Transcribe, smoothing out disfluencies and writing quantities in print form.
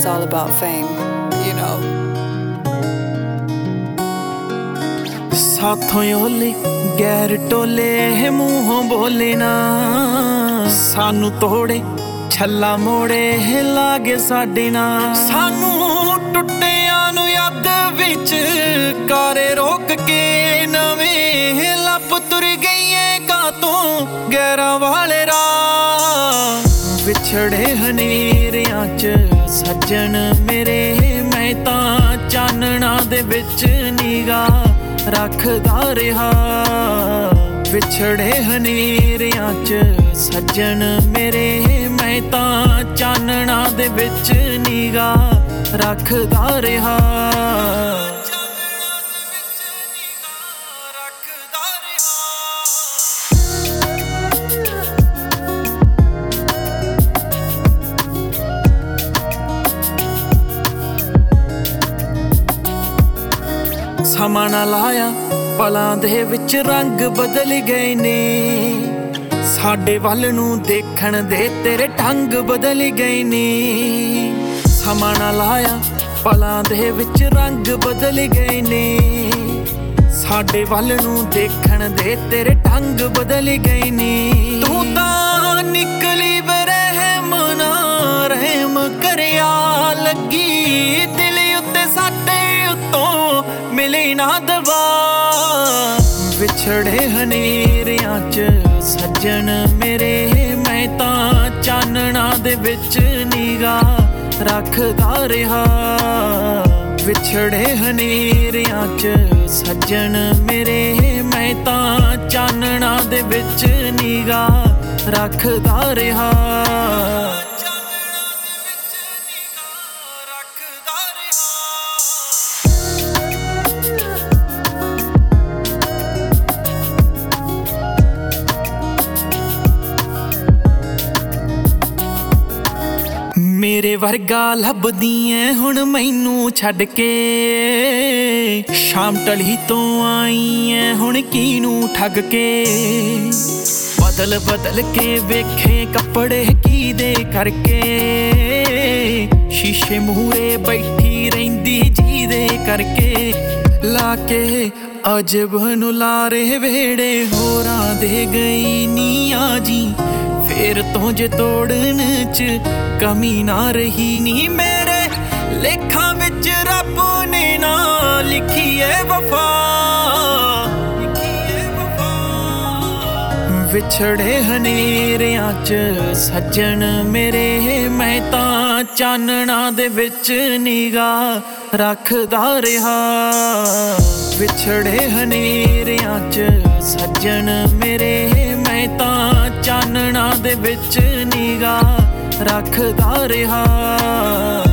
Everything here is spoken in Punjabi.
it's all about fame, you know. ਸਾਥੋਂ ਓਲੇ ਗੈਰ ਟੋਲੇ ਮੂੰਹੋਂ ਬੋਲੇ ਨਾ ਸਾਨੂੰ ਤੋੜੇ ਛੱਲਾ ਮੋੜੇ ਲਾਗੇ ਸਾਡੇ ਨਾਲ ਸਾਨੂੰ ਟੁੱਟਿਆਂ ਨੂੰ ਯਾਦ ਵਿੱਚ ਕਾਰੇ ਰੋਕ ਕੇ ਨਵੇਂ ਲੱਭ ਤੁਰ ਗਈਏ ਗਾਤੋਂ ਗੈਰਾਂ ਵਾਲੇ ਰਾਹ ਵਿਛੜੇ ਹਨੇਰਿਆਂ 'ਚ ਸੱਜਣ ਮੇਰੇ ਮੈਂ ਤਾਂ ਚਾਨਣਾ ਦੇ ਵਿੱਚ ਨਿਗਾਹ ਰੱਖਦਾ ਰਿਹਾ ਵਿਛੜੇ ਹਨੇਰਿਆਂ 'ਚ ਸੱਜਣ ਮੇਰੇ ਮੈਂ ਤਾਂ ਚਾਨਣਾ ਦੇ ਵਿੱਚ ਨਿਗਾਹ ਰੱਖਦਾ ਰਿਹਾ ਸਮਾਂ ਨਾ ਲਾਇਆ ਪਲਾਂ ਦੇ ਵਿੱਚ ਰੰਗ ਬਦਲ ਗਏ ਨੇ ਸਾਡੇ ਵੱਲ ਨੂੰ ਦੇਖਣ ਦੇ ਤੇਰੇ ਢੰਗ ਬਦਲ ਗਏ ਨੇ ਸਮਾਂ ਨਾ ਲਾਇਆ ਪਲਾਂ ਦੇ ਵਿੱਚ ਰੰਗ ਬਦਲ ਗਏ ਨੇ ਸਾਡੇ ਵੱਲ ਨੂੰ ਦੇਖਣ ਦੇ ਤੇਰੇ ਢੰਗ ਬਦਲ ਗਏ ਨੇ ਤੂੰ ਤਾਂ ਨਿਕਲੀ ਬਰਹਿਮ ਨਾ ਰਹਿਮ ਕਰਿਆ ਲੱਗੀ ਦਿਲ ਉੱਤੇ ਸਾਡੇ ਉੱਤੋਂ ਮਿਲੇ ਨਾ ਦਵਾ ਵਿਛੜੇ ਹਨੇਰਿਆਂ 'ਚ ਸੱਜਣ ਮੇਰੇ ਮੈਂ ਤਾਂ ਚਾਨਣਾ ਦੇ ਵਿੱਚ ਨਿਗਾਹ ਰੱਖਦਾ ਰਿਹਾ ਵਿਛੜੇ ਹਨੇਰਿਆਂ 'ਚ ਸੱਜਣ ਮੇਰੇ ਮੈਂ ਤਾਂ ਚਾਨਣਾ ਦੇ ਵਿੱਚ ਨਿਗਾਹ ਰੱਖਦਾ ਰਿਹਾ ਮੇਰੇ ਵਰਗਾ ਲੱਭਦੀ ਐ ਹੁਣ ਮੈਨੂੰ ਛੱਡ ਕੇ ਸ਼ਾਮ ਢਲੀ ਤੋਂ ਆਈ ਐ ਹੁਣ ਕਿਹਨੂੰ ਠੱਗ ਕੇ ਬਦਲ ਬਦਲ ਕੇ ਵੇਖੇ ਕੱਪੜੇ ਕਿਹਦੇ ਕਰਕੇ ਸ਼ੀਸ਼ੇ ਮੂਹਰੇ ਬੈਠੀ ਰਹਿੰਦੀ ਜਿਹਦੇ ਕਰਕੇ ਲਾ ਕੇ ਅਜਬ ਨੂੰ ਲਾਰੇ ਵੇੜੇ ਹੋਰਾਂ ਦੇ ਗਈ ਨੀ ਆ ਜੀ ਫੇਰ ਤੋਂ ਜੇ ਤੋੜਨ 'ਚ ਕਮੀ ਨਾ ਰਹੀ ਨੀ ਮੇਰੇ ਲੇਖਾਂ ਵਿੱਚ ਰੱਬ ਨੇ ਨਾ ਲਿਖੀ ਏ ਵਫਾ ਵਿਛੜੇ ਹਨੇਰਿਆਂ 'ਚ ਸੱਜਣ ਮੇਰੇ ਮੈਂ ਤਾਂ ਚਾਨਣਾ ਦੇ ਵਿੱਚ ਨਿਗਾਹ ਰੱਖਦਾ ਰਿਹਾ ਵਿਛੜੇ ਹਨੇਰਿਆਂ 'ਚ ਸੱਜਣ ਮੇਰੇ ਮੈਂ ਤਾਂ ਚਾਨਣਾ ਦੇ ਵਿੱਚ ਨਿਗਾਹ ਰੱਖਦਾ ਰਿਹਾ